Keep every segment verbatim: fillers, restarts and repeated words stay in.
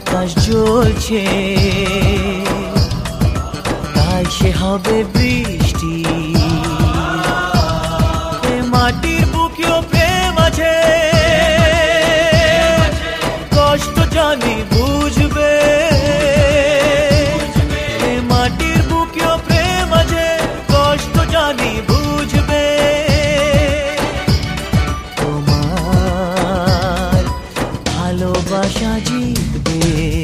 আকাশ জ্বলছে, তাই সে হবে বৃষ্টি। এ মাটির বুকেও প্রেম আছে, কষ্ট জানি বুঝবে। এ মাটির বুকেও প্রেম আছে, কষ্ট জানি বুঝবে। তোমার ভালোবাসা জিতবে,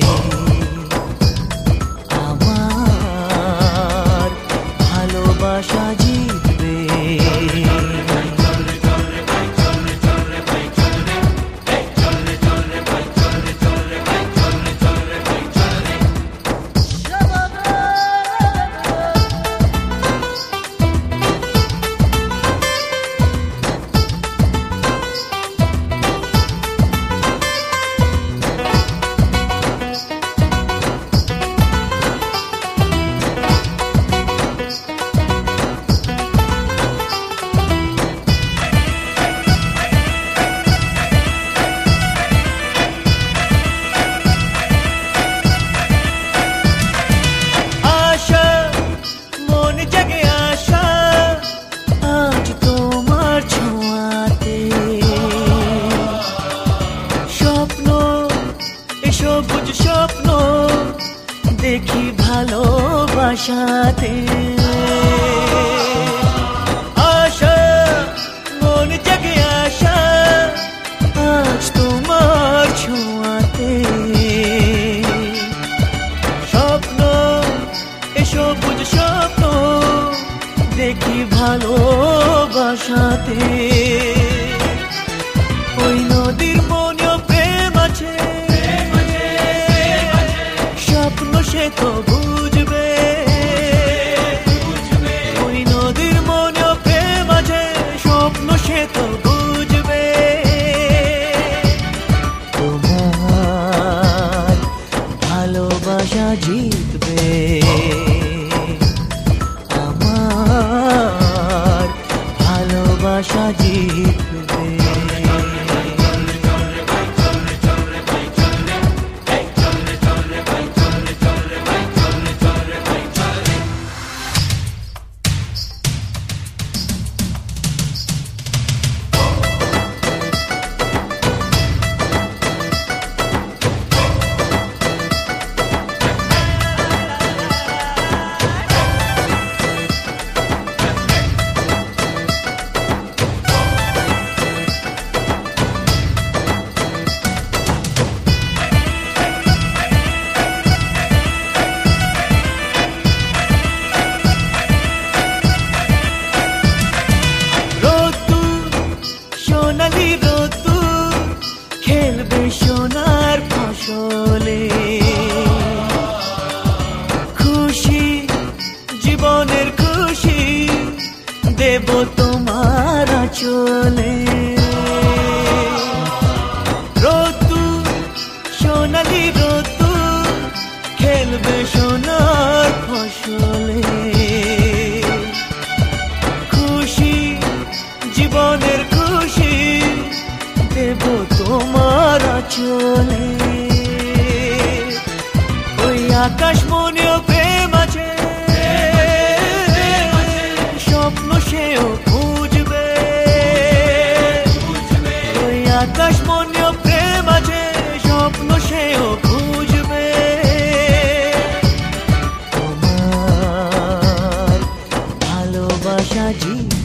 আমার ভালোবাসা জিতবে। সবুজ স্বপ্ন দেখি ভালোবাসাতে, আশা মন জেগে আশা আজ তোমার ছোঁয়াতে। স্বপ্ন এ সবুজ স্বপ্ন দেখি ভালোবাসাতে। ওই নদীর মনেও প্রেম আছে, সে তো বুঝবে। ওই নদীর মনেও প্রেম আছে, স্বপ্ন সে তো বুঝবে। তোমার ভালোবাসা জিতবে, আমার ভালোবাসা জিতবে। সোনার ফসলে খুশি, জীবনের খুশি দেব তোমার আঁচলে। রোদ্দুর সোনালি রোদ্দুর খেলবে সোনার ফসলে। খুশি, জীবনের খুশি দেব তোমার আঁচলে। ওই আকাশ মনেও প্রেম আছে, স্বপ্ন সেও বুঝবে। ওই আকাশ মনেও প্রেম আছে, স্বপ্ন সেও বুঝবে। তোমার ভালোবাসা জি